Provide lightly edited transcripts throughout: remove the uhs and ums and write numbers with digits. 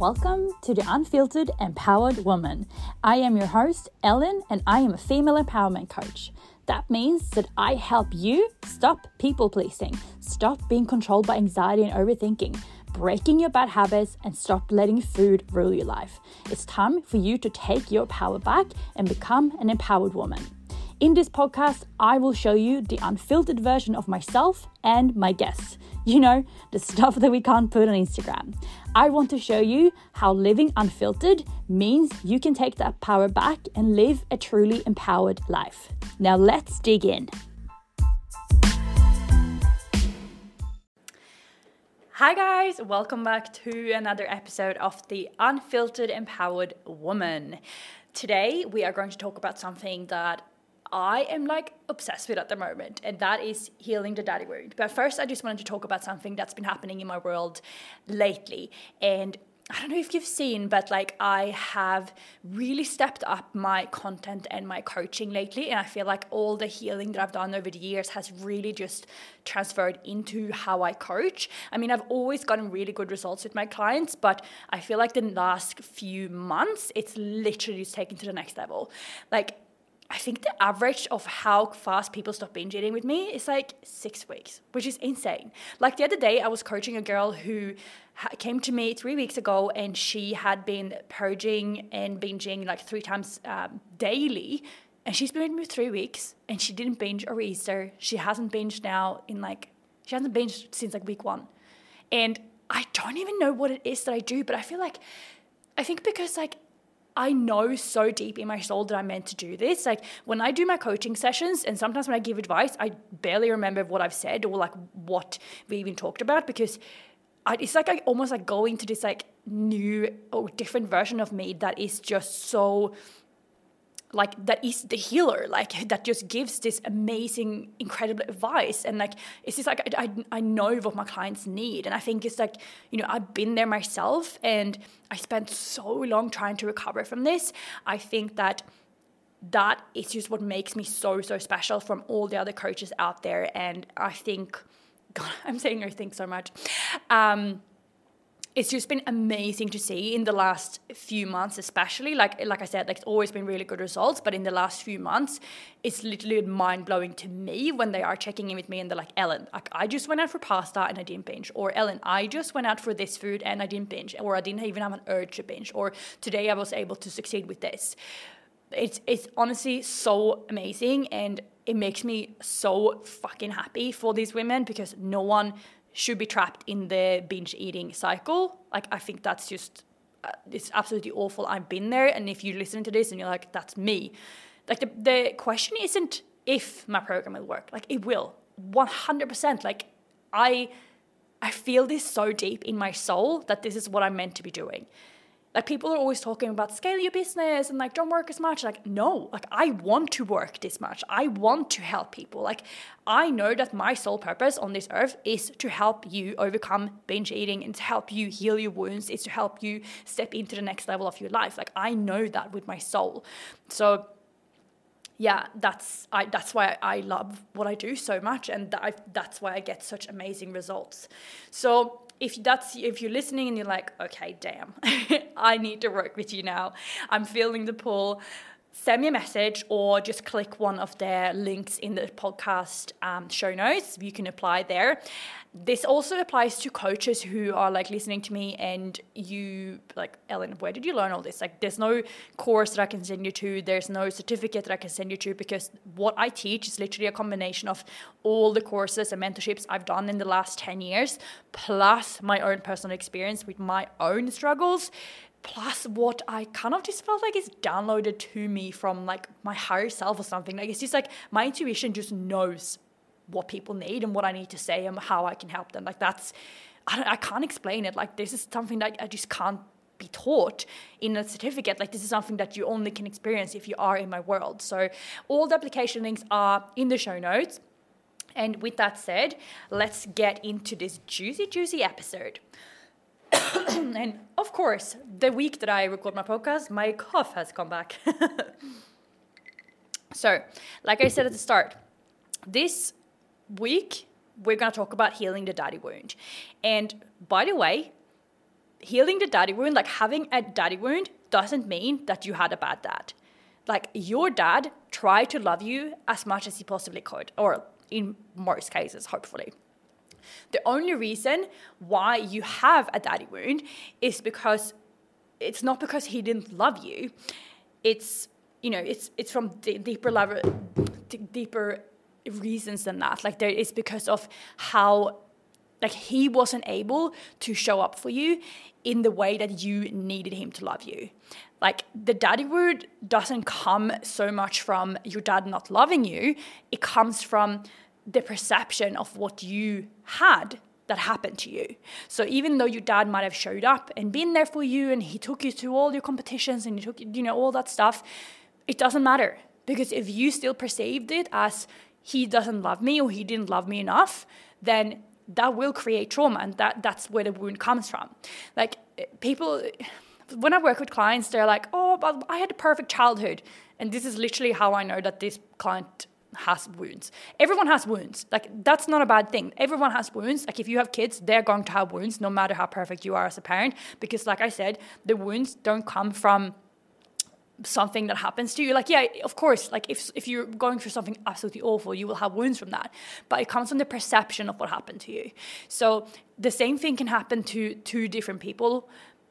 Welcome to the Unfiltered Empowered Woman. I am your host, Ellen, and I am a female empowerment coach. That means that I help you stop people pleasing, stop being controlled by anxiety and overthinking, breaking your bad habits, and stop letting food rule your life. It's time for you to take your power back and become an empowered woman. In this podcast, I will show you the unfiltered version of myself and my guests. You know, the stuff that we can't put on Instagram. I want to show you how living unfiltered means you can take that power back and live a truly empowered life. Now let's dig in. Hi guys, welcome back to another episode of the Unfiltered Empowered Woman. Today we are going to talk about something that I am obsessed with at the moment, and that is healing the daddy wound. But first, I just wanted to talk about something that's been happening in my world lately. And I don't know if you've seen, but I have really stepped up my content and my coaching lately. And I feel like all the healing that I've done over the years has really just transferred into how I coach. I mean, I've always gotten really good results with my clients, but I feel like the last few months, it's literally just taken to the next level. I think the average of how fast people stop binge eating with me is 6 weeks, which is insane. The other day, I was coaching a girl who came to me 3 weeks ago, and she had been purging and binging 3 times daily. And she's been with me 3 weeks, and she didn't binge over Easter. She hasn't binged now she hasn't binged since week 1. And I don't even know what it is that I do, but I think because I know so deep in my soul that I'm meant to do this. When I do my coaching sessions, and sometimes when I give advice, I barely remember what I've said or what we even talked about, because it's I almost go into this new or different version of me that is just so that is the healer, that just gives this amazing, incredible advice. And it's just I know what my clients need. And I think it's I've been there myself, and I spent so long trying to recover from this. I think that is just what makes me so special from all the other coaches out there. And I think, God, I'm saying I think so much. It's just been amazing to see in the last few months, especially. Like I said, it's always been really good results. But in the last few months, it's literally mind-blowing to me when they are checking in with me and they're like, Ellen, I just went out for pasta and I didn't binge. Or Ellen, I just went out for this food and I didn't binge. Or I didn't even have an urge to binge. Or today I was able to succeed with this. It's honestly so amazing. And it makes me so fucking happy for these women, because no one should be trapped in the binge eating cycle. I think that's just, it's absolutely awful. I've been there. And if you listen to this and you're like, that's me. The question isn't if my program will work. It will. 100%. I feel this so deep in my soul that this is what I'm meant to be doing. People are always talking about scale your business and don't work as much. No, I want to work this much. I want to help people. I know that my sole purpose on this earth is to help you overcome binge eating and to help you heal your wounds. It's to help you step into the next level of your life. I know that with my soul. So yeah, that's why I love what I do so much, and that's why I get such amazing results. So if you're listening and you're like, okay, damn, I need to work with you now, I'm feeling the pull, send me a message or just click one of the links in the podcast show notes. You can apply there. This also applies to coaches who are listening to me and you Ellen, where did you learn all this? There's no course that I can send you to. There's no certificate that I can send you to, because what I teach is literally a combination of all the courses and mentorships I've done in the last 10 years, plus my own personal experience with my own struggles, plus what I kind of just felt is downloaded to me from my higher self or something. It's just my intuition just knows what people need and what I need to say and how I can help them. I can't explain it. This is something that I just can't be taught in a certificate. This is something that you only can experience if you are in my world. So all the application links are in the show notes. And with that said, let's get into this juicy episode. And of course, the week that I record my podcast, my cough has come back. So, like I said at the start, this week we're going to talk about healing the daddy wound. And by the way, healing the daddy wound, like having a daddy wound, doesn't mean that you had a bad dad. Like your dad tried to love you as much as he possibly could, or in most cases, hopefully. The only reason why you have a daddy wound is because it's not because he didn't love you. It's, you know, it's from deeper level, deeper reasons than that. Like it's because of how, like, he wasn't able to show up for you in the way that you needed him to love you. Like the daddy wound doesn't come so much from your dad not loving you. It comes from the perception of what you had that happened to you. So even though your dad might have showed up and been there for you, and he took you to all your competitions and he took, you know, all that stuff, it doesn't matter. Because if you still perceived it as he doesn't love me or he didn't love me enough, then that will create trauma, and that's where the wound comes from. Like people, when I work with clients, they're like, oh, but I had a perfect childhood. And this is literally how I know that this client has wounds. Everyone has wounds. Like that's not a bad thing. Everyone has wounds. Like if you have kids, they're going to have wounds no matter how perfect you are as a parent, because like I said, the wounds don't come from something that happens to you. Like, yeah, of course, like if you're going through something absolutely awful, you will have wounds from that, but it comes from the perception of what happened to you. So the same thing can happen to two different people,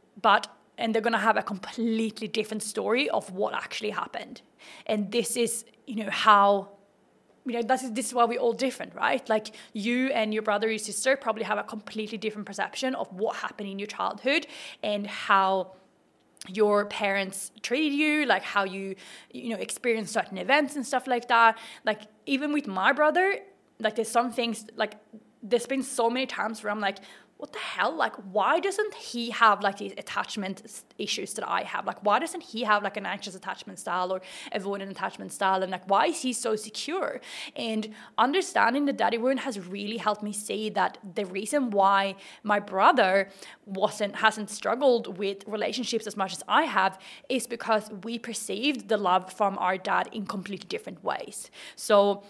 and they're going to have a completely different story of what actually happened. And this is, you know, how, you know, this is why we're all different, right? Like you and your brother or your sister probably have a completely different perception of what happened in your childhood and how your parents treated you, like how you know, experienced certain events and stuff like that. Like even with my brother, like there's some things, like there's been so many times where I'm like, what the hell? Like, why doesn't he have like these attachment issues that I have? Like, why doesn't he have like an anxious attachment style or avoidant attachment style? And like, why is he so secure? And understanding the daddy wound has really helped me see that the reason why my brother hasn't struggled with relationships as much as I have is because we perceived the love from our dad in completely different ways. So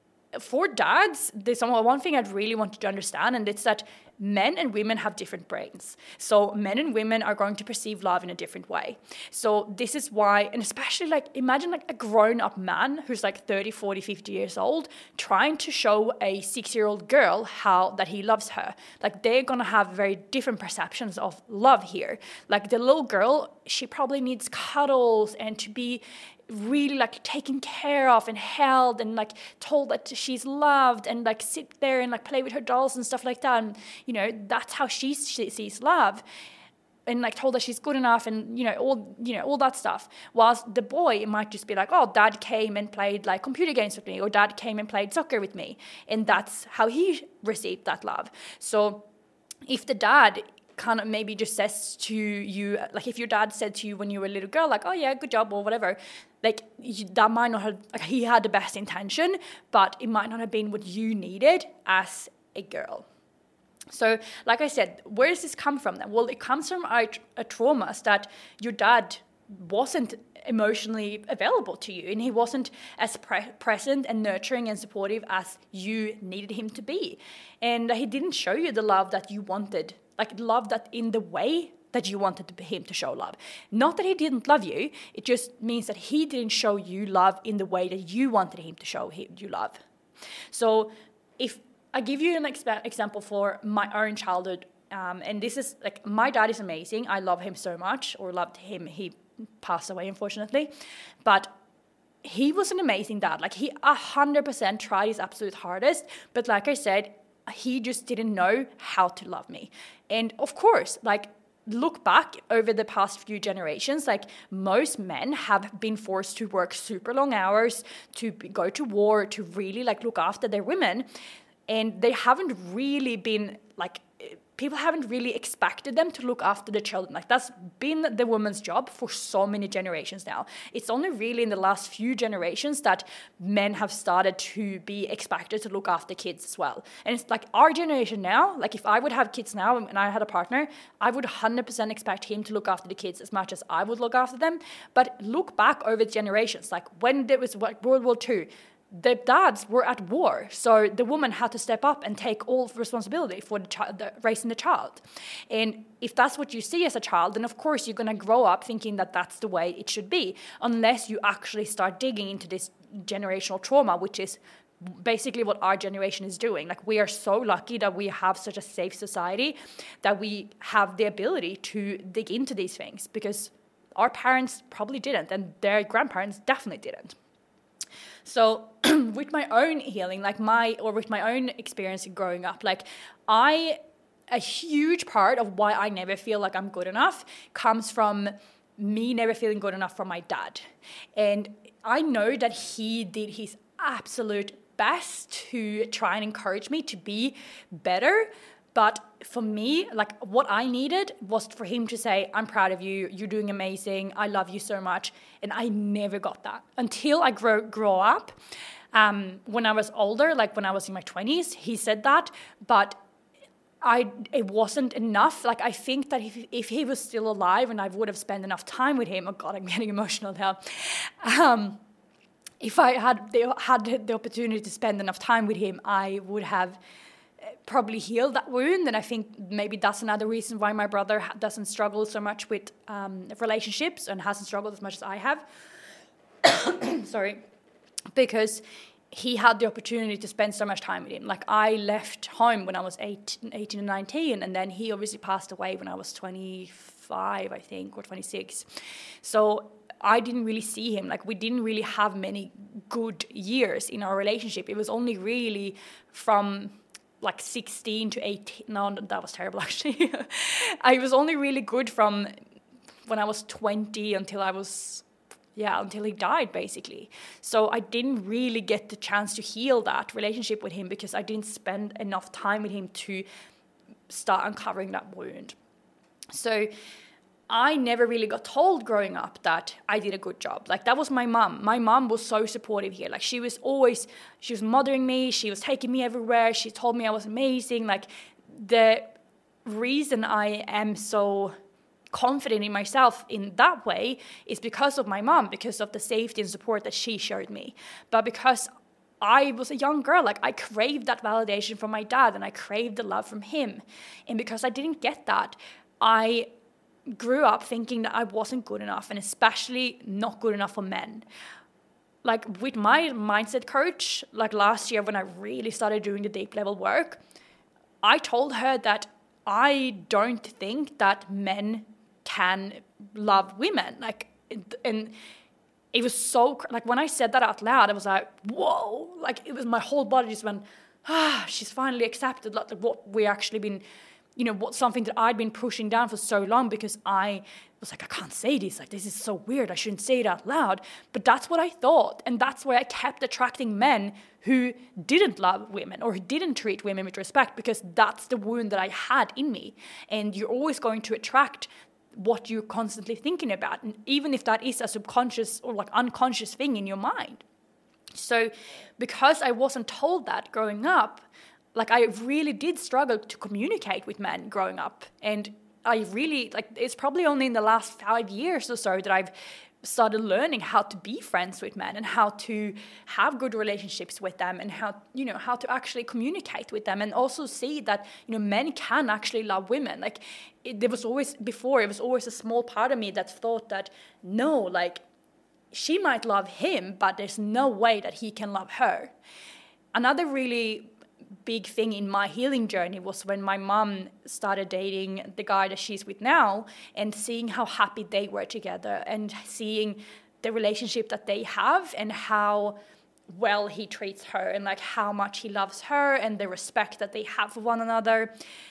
for dads, there's one thing I'd really want you to understand, and it's that men and women have different brains. So men and women are going to perceive love in a different way. So this is why, and especially like, imagine like a grown-up man who's like 30, 40, 50 years old trying to show a 6-year-old girl that he loves her. Like they're going to have very different perceptions of love here. Like the little girl, she probably needs cuddles and to be really like taken care of and held and like told that she's loved and like sit there and like play with her dolls and stuff like that. And, you know, that's how she sees love. And like told that she's good enough and, all that stuff. Whilst the boy might just be like, oh, dad came and played like computer games with me, or dad came and played soccer with me. And that's how he received that love. So if the dad kind of maybe just says to you, like if your dad said to you when you were a little girl, like, oh yeah, good job or whatever, like that might not have, like he had the best intention, but it might not have been what you needed as a girl. So like I said, where does this come from then? Well, it comes from a traumas that your dad wasn't emotionally available to you, and he wasn't as present and nurturing and supportive as you needed him to be. And he didn't show you the love that you wanted, like love that in the way that you wanted him to show love. Not that he didn't love you, it just means that he didn't show you love in the way that you wanted him to show you love. So if I give you an example for my own childhood, and this is like, my dad is amazing. I love him so much, or loved him. He passed away, unfortunately. But he was an amazing dad. Like he 100% tried his absolute hardest. But like I said, he just didn't know how to love me. And of course, like, look back over the past few generations, like most men have been forced to work super long hours, to go to war, to really like look after their women. And they haven't really been like, people haven't really expected them to look after the children. Like that's been the woman's job for so many generations now. It's only really in the last few generations that men have started to be expected to look after kids as well. And it's like our generation now, like if I would have kids now and I had a partner, I would 100% expect him to look after the kids as much as I would look after them. But look back over the generations, like when there was World War II, the dads were at war, so the woman had to step up and take all responsibility for raising the child. And if that's what you see as a child, then of course you're going to grow up thinking that that's the way it should be, unless you actually start digging into this generational trauma, which is basically what our generation is doing. Like, we are so lucky that we have such a safe society that we have the ability to dig into these things, because our parents probably didn't, and their grandparents definitely didn't. So with my own healing, with my own experience growing up, a huge part of why I never feel like I'm good enough comes from me never feeling good enough for my dad. And I know that he did his absolute best to try and encourage me to be better. But for me, what I needed was for him to say, I'm proud of you, you're doing amazing, I love you so much. And I never got that until I grew up. When I was older, when I was in my 20s, he said that, but it wasn't enough. I think that if he was still alive and I would have spent enough time with him, oh God, I'm getting emotional now. If I had the opportunity to spend enough time with him, I would have probably healed that wound. And I think maybe that's another reason why my brother doesn't struggle so much with relationships and hasn't struggled as much as I have. Sorry. Because he had the opportunity to spend so much time with him. I left home when I was 18 and 19, and then he obviously passed away when I was 25, I think, or 26. So I didn't really see him. We didn't really have many good years in our relationship. It was only really from 16 to 18. No, that was terrible, actually. I was only really good from when I was 20 until he died, basically. So I didn't really get the chance to heal that relationship with him because I didn't spend enough time with him to start uncovering that wound. So I never really got told growing up that I did a good job. That was my mom. My mom was so supportive here. She was mothering me. She was taking me everywhere. She told me I was amazing. The reason I am so confident in myself in that way is because of my mom, because of the safety and support that she showed me. But because I was a young girl, I craved that validation from my dad, and I craved the love from him. And because I didn't get that, I grew up thinking that I wasn't good enough, and especially not good enough for men. With my mindset coach, last year when I really started doing the deep level work, I told her that I don't think that men can love women. And it was so, when I said that out loud, I was like, whoa, it was, my whole body just went, she's finally accepted what we actually been, what's something that I'd been pushing down for so long, because I was I can't say this, this is so weird, I shouldn't say it out loud. But that's what I thought, and that's why I kept attracting men who didn't love women or who didn't treat women with respect, because that's the wound that I had in me. And you're always going to attract what you're constantly thinking about, and even if that is a subconscious or unconscious thing in your mind. So because I wasn't told that growing up, I really did struggle to communicate with men growing up. And I really, it's probably only in the last 5 years or so that I've started learning how to be friends with men and how to have good relationships with them, and how to actually communicate with them, and also see that, men can actually love women. It was always a small part of me that thought that, no, she might love him, but there's no way that he can love her. Another really big thing in my healing journey was when my mom started dating the guy that she's with now, and seeing how happy they were together, and seeing the relationship that they have, and how well he treats her, and how much he loves her, and the respect that they have for one another.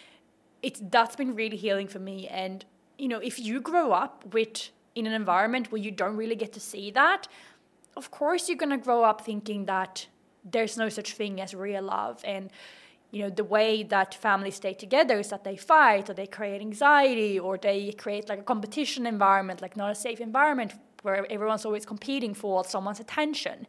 That's been really healing for me. And if you grow up in an environment where you don't really get to see that, of course you're going to grow up thinking that there's no such thing as real love. And, the way that families stay together is that they fight, or they create anxiety, or they create a competition environment, not a safe environment where everyone's always competing for someone's attention.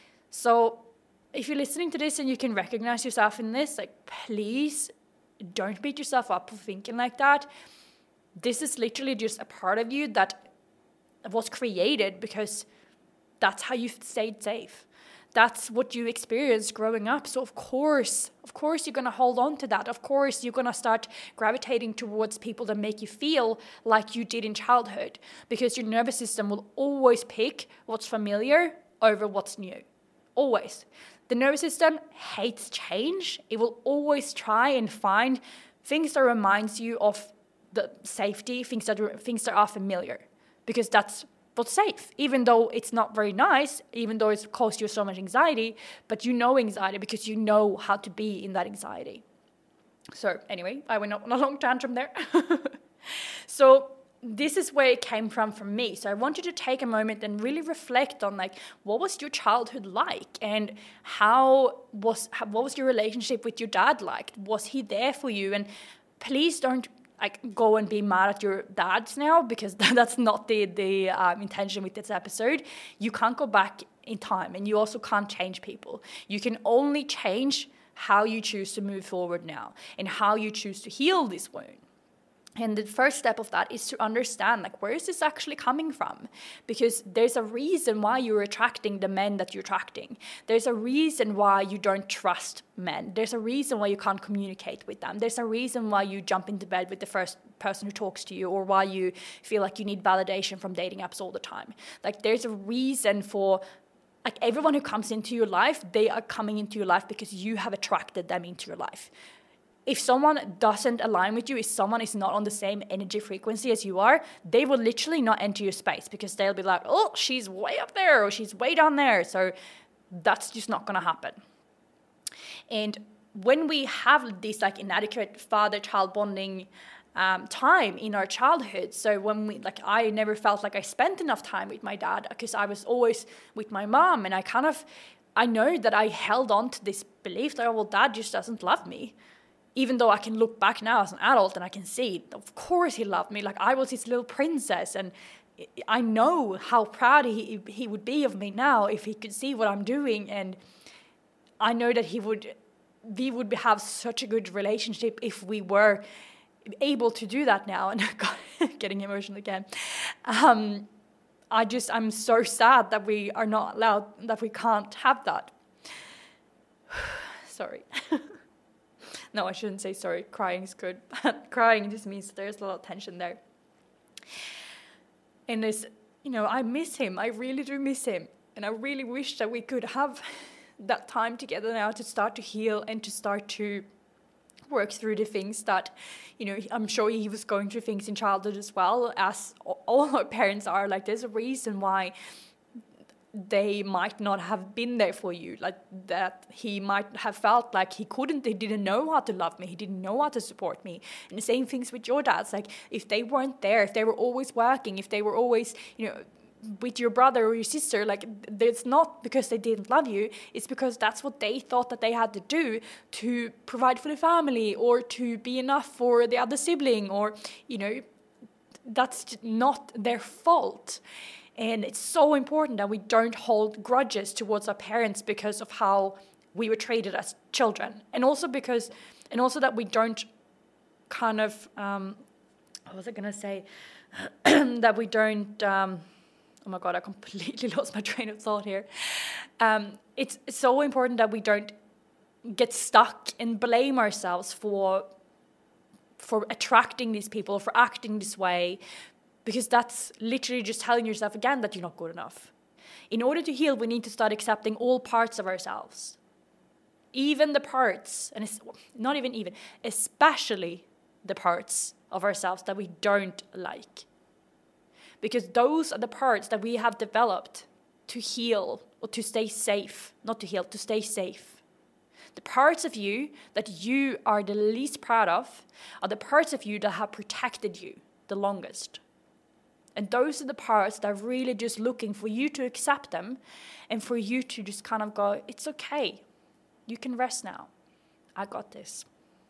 So if you're listening to this and you can recognize yourself in this, please don't beat yourself up for thinking like that. This is literally just a part of you that was created because that's how you stayed safe. that's what you experienced growing up. So of course you're going to hold on to that. Of course you're going to start gravitating towards people that make you feel like you did in childhood, because your nervous system will always pick what's familiar over what's new. Always. The nervous system hates change. It will always try and find things that reminds you of the safety, things that are familiar, because that's what's safe, even though it's not very nice, even though it's caused you so much anxiety, but you know anxiety because you know how to be in that anxiety. So anyway, I went on a long tantrum there. So this is where it came from for me. So I want you to take a moment and really reflect on, like, what was your childhood like, and what was your relationship with your dad like? Was he there for you? And please don't go and be mad at your dads now, because that's not the intention with this episode. You can't go back in time, and you also can't change people. You can only change how you choose to move forward now, and how you choose to heal this wound. And the first step of that is to understand, like, where is this actually coming from? Because there's a reason why you're attracting the men that you're attracting. There's a reason why you don't trust men. There's a reason why you can't communicate with them. There's a reason why you jump into bed with the first person who talks to you, or why you feel like you need validation from dating apps all the time. Like, there's a reason for, like, everyone who comes into your life, they are coming into your life because you have attracted them into your life. If someone doesn't align with you, if someone is not on the same energy frequency as you are, they will literally not enter your space, because they'll be like, oh, she's way up there, or she's way down there. So that's just not going to happen. And when we have this, like, inadequate father-child bonding time in our childhood, so when I never felt like I spent enough time with my dad, because I was always with my mom, and I know that I held on to this belief that, oh, well, dad just doesn't love me. Even though I can look back now as an adult and I can see, of course he loved me. Like, I was his little princess, and I know how proud he would be of me now if he could see what I'm doing. And I know that we would have such a good relationship if we were able to do that now. And God, getting emotional again. I'm so sad that we are not allowed, that we can't have that. Sorry. No, I shouldn't say sorry. Crying is good. Crying just means there's a lot of tension there. And I miss him. I really do miss him. And I really wish that we could have that time together now to start to heal and to start to work through the things that, I'm sure he was going through things in childhood as well, as all our parents are. Like, there's a reason why they might not have been there for you, like that he might have felt like he didn't know how to love me, he didn't know how to support me. And the same things with your dads, like, if they weren't there, if they were always working, if they were always, with your brother or your sister, like, it's not because they didn't love you, it's because that's what they thought that they had to do to provide for the family, or to be enough for the other sibling, or, that's not their fault. And it's so important that we don't hold grudges towards our parents because of how we were treated as children. And also that we don't kind of, what was I going to say? That we don't, oh my God, I completely lost my train of thought here. It's so important that we don't get stuck and blame ourselves for attracting these people, for acting this way, because that's literally just telling yourself again that you're not good enough. In order to heal, we need to start accepting all parts of ourselves. Even the parts, and it's not even, especially the parts of ourselves that we don't like. Because those are the parts that we have developed to heal, or to stay safe. Not to heal, to stay safe. The parts of you that you are the least proud of are the parts of you that have protected you the longest. And those are the parts that are really just looking for you to accept them, and for you to just kind of go, it's okay. You can rest now. I got this.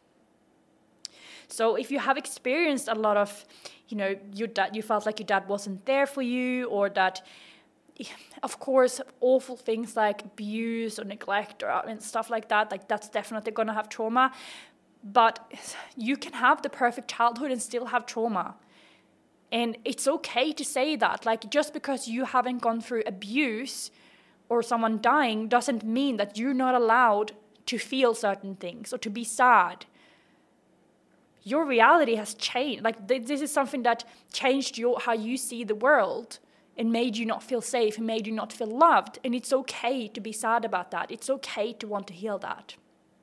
So if you have experienced a lot of, your dad, you felt like your dad wasn't there for you, or that, of course, awful things like abuse or neglect and stuff like that, that's definitely going to have trauma. But you can have the perfect childhood and still have trauma. And it's okay to say that. Like, just because you haven't gone through abuse, or someone dying doesn't mean that you're not allowed to feel certain things or to be sad. Your reality has changed. Like this is something that changed how you see the world and made you not feel safe and made you not feel loved. And it's okay to be sad about that. It's okay to want to heal that.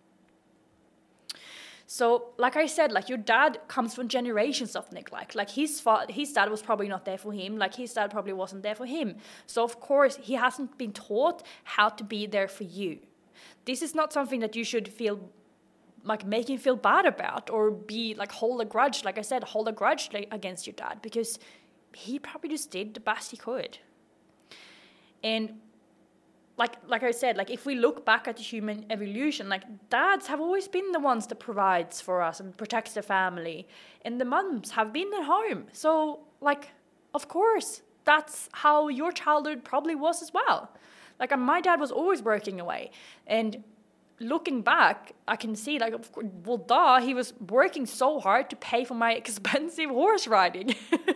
So, like I said, like your dad comes from generations of neglect. Like his dad was probably not there for him. Like his dad probably wasn't there for him. So, of course, he hasn't been taught how to be there for you. This is not something that you should feel like making feel bad about or be like hold a grudge. Like I said, hold a grudge against your dad because he probably just did the best he could. And like I said, like if we look back at the human evolution, like dads have always been the ones that provides for us and protects the family, and the mums have been at home. So like, of course, that's how your childhood probably was as well. Like my dad was always working away, and looking back, I can see like, of course, well, he was working so hard to pay for my expensive horse riding.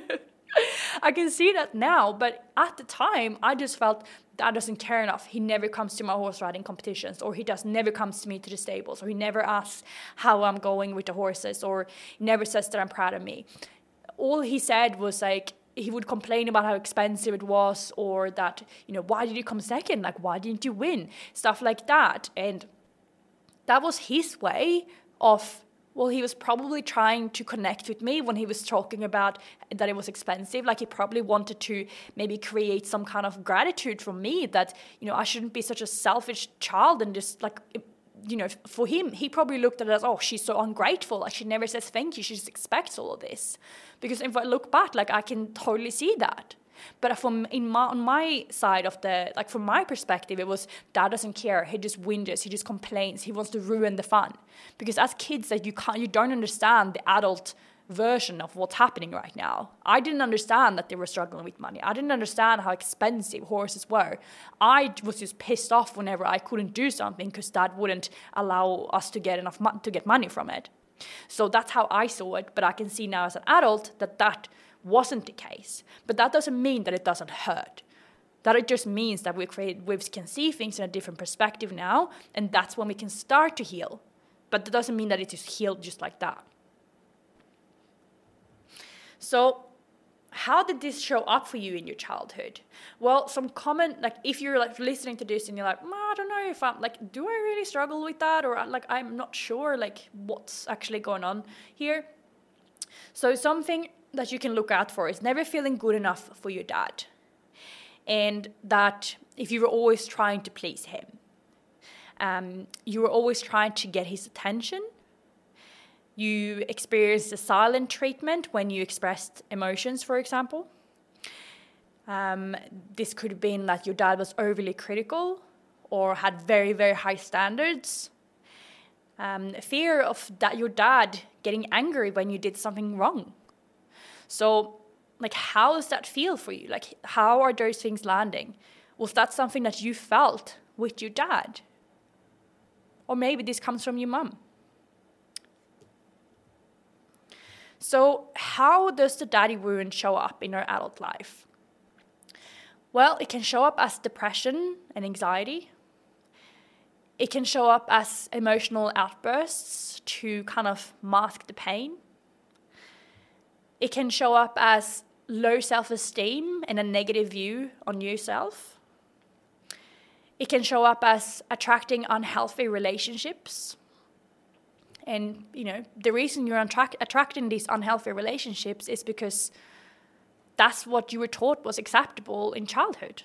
I can see that now, but at the time, I just felt Dad doesn't care enough. He never comes to my horse riding competitions, or he never comes to me to the stables, or he never asks how I'm going with the horses, or never says that I'm proud of me. All he said was like, he would complain about how expensive it was, or that, why did you come second? Like, why didn't you win? Stuff like that. And that was his way of, well, he was probably trying to connect with me when he was talking about that it was expensive. Like he probably wanted to maybe create some kind of gratitude from me that, I shouldn't be such a selfish child and just like, for him, he probably looked at it as, oh, she's so ungrateful. Like she never says thank you. She just expects all of this. Because if I look back, like I can totally see that. But on my side of from my perspective, it was Dad doesn't care. He just whinges. He just complains. He wants to ruin the fun. Because as kids, like you don't understand the adult version of what's happening right now. I didn't understand that they were struggling with money. I didn't understand how expensive horses were. I was just pissed off whenever I couldn't do something because Dad wouldn't allow us to get enough to get money from it. So that's how I saw it. But I can see now as an adult that wasn't the case. But that doesn't mean that it doesn't hurt. That it just means that we can see things in a different perspective now, and that's when we can start to heal. But that doesn't mean that it is healed just like that. So how did this show up for you in your childhood? Well, some common, like if you're like listening to this and you're like, I don't know if I'm like, do I really struggle with that? Or like, I'm not sure like what's actually going on here. So something that you can look out for is never feeling good enough for your dad. And that if you were always trying to please him, you were always trying to get his attention. You experienced a silent treatment when you expressed emotions, for example. This could have been that your dad was overly critical or had very, very high standards. Fear of that your dad getting angry when you did something wrong. So, like, how does that feel for you? Like, how are those things landing? Was that something that you felt with your dad? Or maybe this comes from your mum. So, how does the daddy wound show up in our adult life? Well, it can show up as depression and anxiety. It can show up as emotional outbursts to kind of mask the pain. It can show up as low self-esteem and a negative view on yourself. It can show up as attracting unhealthy relationships. And, the reason you're attracting these unhealthy relationships is because that's what you were taught was acceptable in childhood.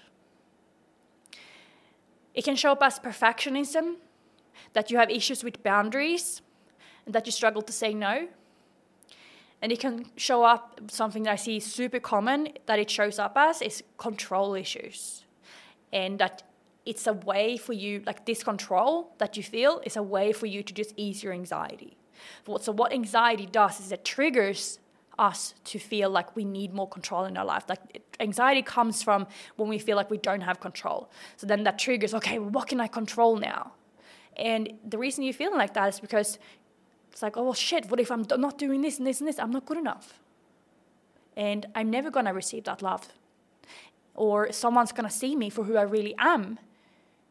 It can show up as perfectionism, that you have issues with boundaries, and that you struggle to say no. And it can show up, something that I see super common, that it shows up as is control issues. And that it's a way for you, like this control that you feel is a way for you to just ease your anxiety. So what anxiety does is it triggers us to feel like we need more control in our life. Like anxiety comes from when we feel like we don't have control. So then that triggers, okay, well, what can I control now? And the reason you're feeling like that is because it's like, oh, well, shit, what if I'm not doing this and this and this? I'm not good enough. And I'm never going to receive that love. Or someone's going to see me for who I really am.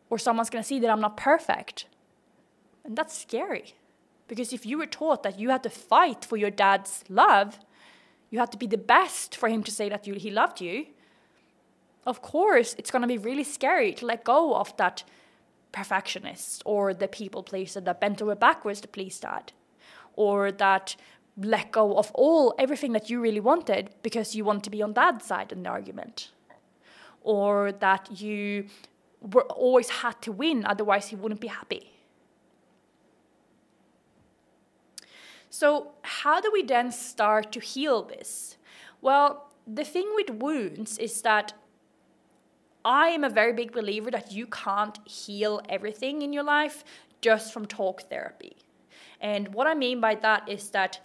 or someone's going to see that I'm not perfect. And that's scary. Because if you were taught that you had to fight for your dad's love, you had to be the best for him to say that he loved you, of course, it's going to be really scary to let go of that perfectionist or the people pleaser that bent over backwards to please dad, or that let go of everything that you really wanted because you want to be on dad's side in the argument, or that you always had to win, otherwise he wouldn't be happy. So how do we then start to heal this? Well, the thing with wounds is that I am a very big believer that you can't heal everything in your life just from talk therapy. And what I mean by that is that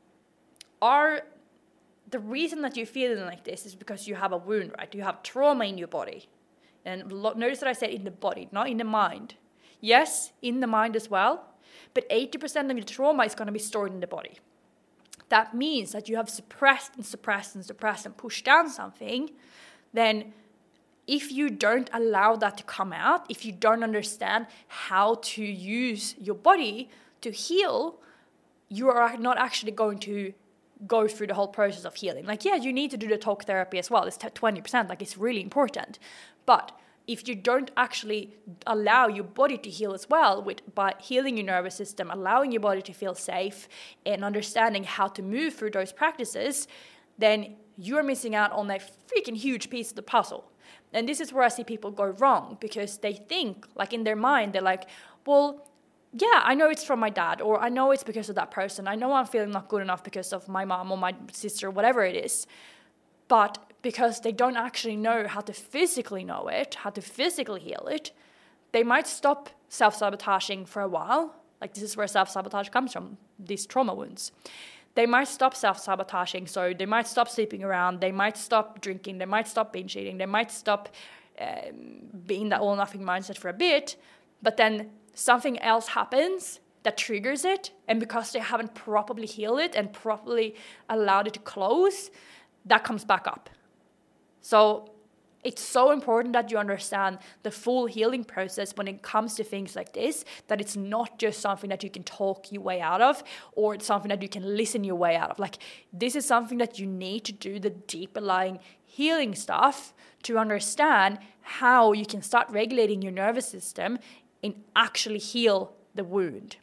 the reason that you're feeling like this is because you have a wound, right? You have trauma in your body. And notice that I said in the body, not in the mind. Yes, in the mind as well, but 80% of your trauma is going to be stored in the body. That means that you have suppressed and pushed down something. Then if you don't allow that to come out, if you don't understand how to use your body to heal, you are not actually going to go through the whole process of healing. Like, yeah, you need to do the talk therapy as well. It's 20%, like it's really important. But if you don't actually allow your body to heal as well, by healing your nervous system, allowing your body to feel safe and understanding how to move through those practices, then you're missing out on a freaking huge piece of the puzzle. And this is where I see people go wrong, because they think, like in their mind, they're like, well, yeah, I know it's from my dad, or I know it's because of that person. I know I'm feeling not good enough because of my mom or my sister, whatever it is. But because they don't actually know how to physically know it, how to physically heal it, they might stop self-sabotaging for a while. Like, this is where self-sabotage comes from, these trauma wounds. They might stop self-sabotaging, so they might stop sleeping around, they might stop drinking, they might stop binge eating, they might stop being that all-nothing mindset for a bit, but then something else happens that triggers it, and because they haven't properly healed it and properly allowed it to close, that comes back up. So it's so important that you understand the full healing process when it comes to things like this, that it's not just something that you can talk your way out of, or it's something that you can listen your way out of. Like, this is something that you need to do the deeper lying healing stuff to understand how you can start regulating your nervous system and actually heal the wound.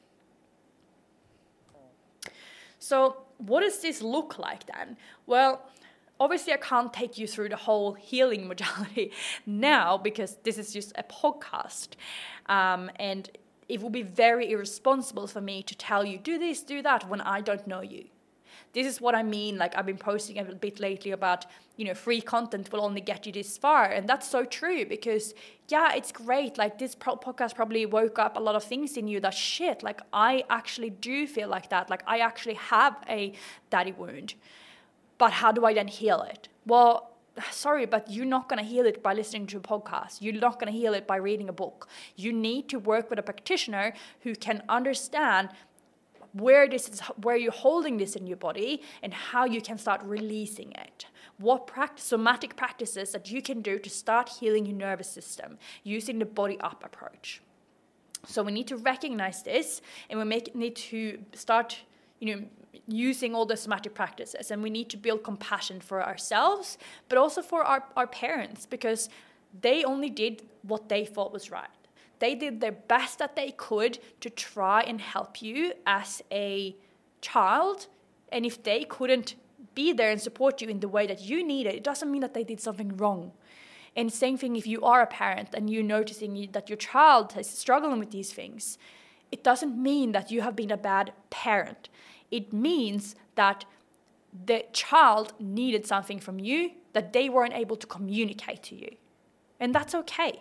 So what does this look like then? Well, obviously I can't take you through the whole healing modality now, because this is just a podcast. And it would be very irresponsible for me to tell you, do this, do that, when I don't know you. This is what I mean. Like, I've been posting a bit lately about, free content will only get you this far. And that's so true, because, yeah, it's great. Like, this podcast probably woke up a lot of things in you that shit. Like, I actually do feel like that. Like, I actually have a daddy wound. But how do I then heal it? Well, sorry, but you're not going to heal it by listening to a podcast. You're not going to heal it by reading a book. You need to work with a practitioner who can understand where you're holding this in your body and how you can start releasing it. What somatic practices that you can do to start healing your nervous system using the body up approach. So we need to recognize this, and we need to start, using all the somatic practices, and we need to build compassion for ourselves, but also for our parents, because they only did what they thought was right. They did their best that they could to try and help you as a child. And if they couldn't be there and support you in the way that you needed, it doesn't mean that they did something wrong. And same thing if you are a parent and you're noticing that your child is struggling with these things, it doesn't mean that you have been a bad parent. It means that the child needed something from you that they weren't able to communicate to you. And that's okay.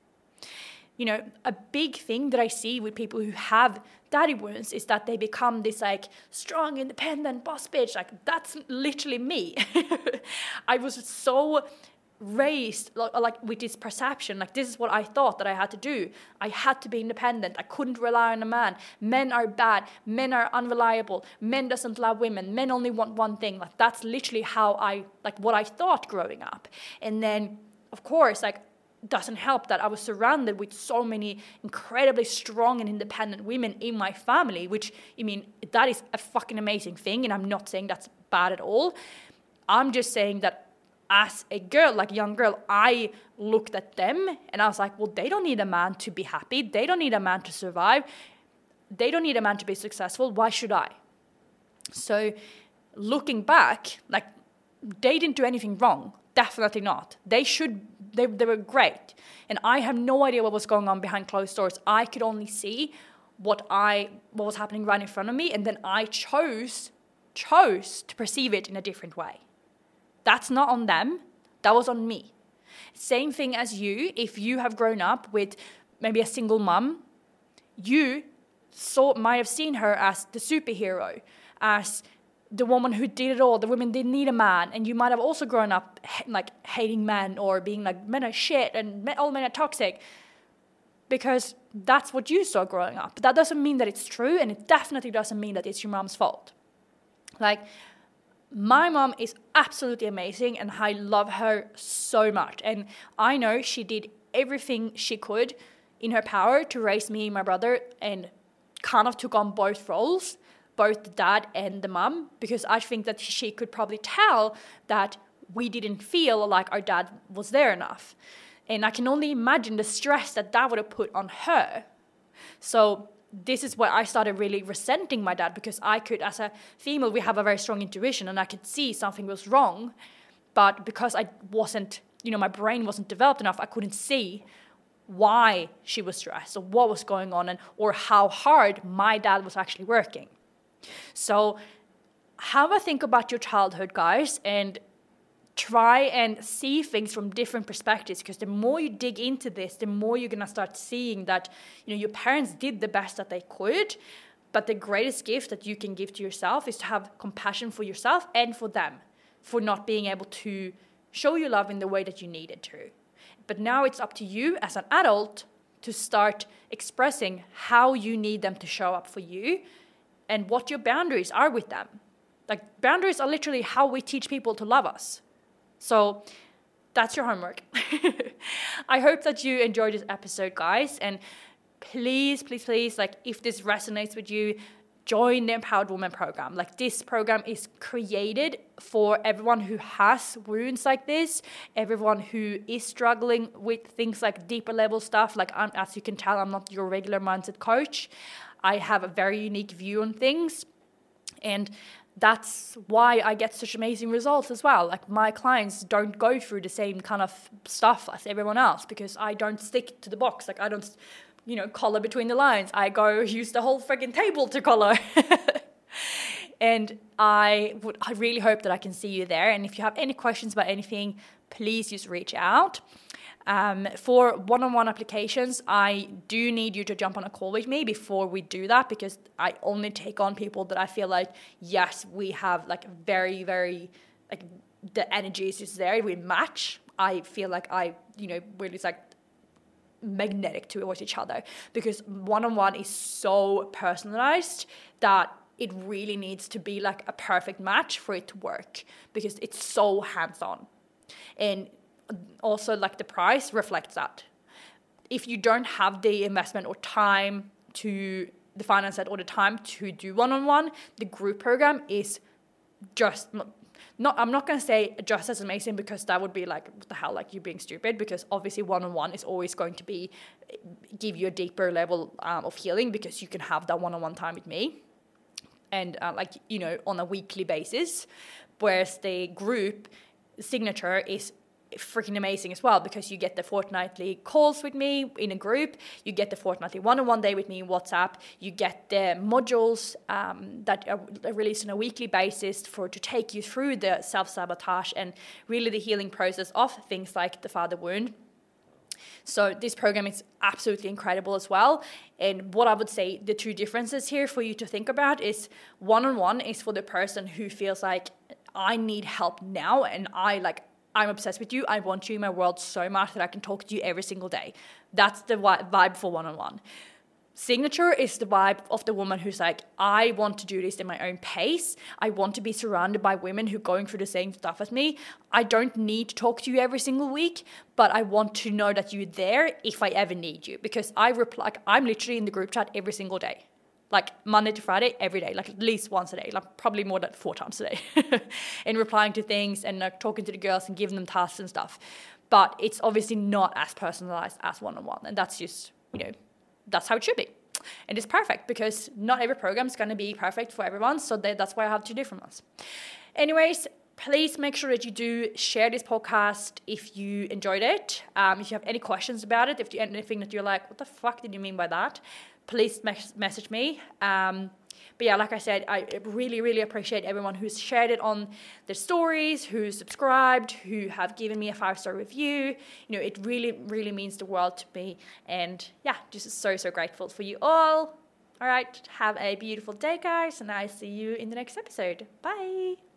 A big thing that I see with people who have daddy wounds is that they become this like strong, independent boss bitch. Like, that's literally me. I was so raised like with this perception, like this is what I thought that I had to do. I had to be independent. I couldn't rely on a man. Men are bad. Men are unreliable. Men doesn't love women. Men only want one thing. Like, that's literally what I thought growing up. And then, of course, like, doesn't help that I was surrounded with so many incredibly strong and independent women in my family, which, I mean, that is a fucking amazing thing. And I'm not saying that's bad at all. I'm just saying that as a girl, like a young girl, I looked at them and I was like, well, they don't need a man to be happy. They don't need a man to survive. They don't need a man to be successful. Why should I? So looking back, like, they didn't do anything wrong. Definitely not. They were great. And I have no idea what was going on behind closed doors. I could only see what was happening right in front of me. And then I chose to perceive it in a different way. That's not on them. That was on me. Same thing as you. If you have grown up with maybe a single mom, you might have seen her as the superhero, as the woman who did it all. The women didn't need a man. And you might have also grown up like hating men or being like, men are shit and all men are toxic. Because that's what you saw growing up. But that doesn't mean that it's true. And it definitely doesn't mean that it's your mom's fault. Like, my mom is absolutely amazing and I love her so much. And I know she did everything she could in her power to raise me and my brother, and kind of took on both roles, both the dad and the mom, because I think that she could probably tell that we didn't feel like our dad was there enough. And I can only imagine the stress that would have put on her. So this is where I started really resenting my dad, because I could, as a female, we have a very strong intuition and I could see something was wrong. But because I wasn't, my brain wasn't developed enough, I couldn't see why she was stressed or what was going on or how hard my dad was actually working. So have a think about your childhood, guys, and try and see things from different perspectives, because the more you dig into this, the more you're going to start seeing that, your parents did the best that they could, but the greatest gift that you can give to yourself is to have compassion for yourself and for them, for not being able to show you love in the way that you needed to. But now it's up to you as an adult to start expressing how you need them to show up for you and what your boundaries are with them. Like, boundaries are literally how we teach people to love us. So that's your homework. I hope that you enjoyed this episode, guys. And please, please, please, like, if this resonates with you, join the Empowered Woman program. Like, this program is created for everyone who has wounds like this, everyone who is struggling with things like deeper level stuff. Like, as you can tell, I'm not your regular mindset coach. I have a very unique view on things. And that's why I get such amazing results as well. Like, my clients don't go through the same kind of stuff as everyone else, because I don't stick to the box. Like, I don't, color between the lines. I go use the whole freaking table to color. And I really hope that I can see you there. And if you have any questions about anything, please just reach out. For one-on-one applications, I do need you to jump on a call with me before we do that, because I only take on people that I feel like, yes, we have like very, very, like, the energy is just there, we match. I feel like we're just like magnetic towards each other, because one-on-one is so personalized that it really needs to be like a perfect match for it to work, because it's so hands-on. And also, like, the price reflects that. If you don't have the investment or time to the finance or the time to do one-on-one, the group program is just not, I'm not going to say just as amazing, because that would be like, what the hell, like, you're being stupid, because obviously one-on-one is always going to give you a deeper level of healing, because you can have that one-on-one time with me and on a weekly basis, whereas the group signature is freaking amazing as well, because you get the fortnightly calls with me in a group, you get the fortnightly one-on-one day with me in WhatsApp, you get the modules that are released on a weekly basis to take you through the self-sabotage and really the healing process of things like the father wound. So this program is absolutely incredible as well. And what I would say, the two differences here for you to think about is, one-on-one is for the person who feels like, I need help now, and I'm obsessed with you. I want you in my world so much that I can talk to you every single day. That's the vibe for one-on-one. signature is the vibe of the woman who's like, I want to do this in my own pace. I want to be surrounded by women who are going through the same stuff as me. I don't need to talk to you every single week, but I want to know that you're there if I ever need you. Because I'm literally in the group chat every single day. Like Monday to Friday, every day, like at least once a day, like probably more than 4 times a day, and replying to things and talking to the girls and giving them tasks and stuff. But it's obviously not as personalized as one-on-one. And that's just, that's how it should be. And it's perfect because not every program is going to be perfect for everyone. So that's why I have 2 different ones. Anyways, please make sure that you do share this podcast if you enjoyed it. If you have any questions about it, if you anything that you're like, what the fuck did you mean by that? Please message me. But yeah, like I said, I really, really appreciate everyone who's shared it on their stories, who's subscribed, who have given me a 5-star review. It really, really means the world to me. And yeah, just so, so grateful for you all. All right, have a beautiful day, guys, and I'll see you in the next episode. Bye.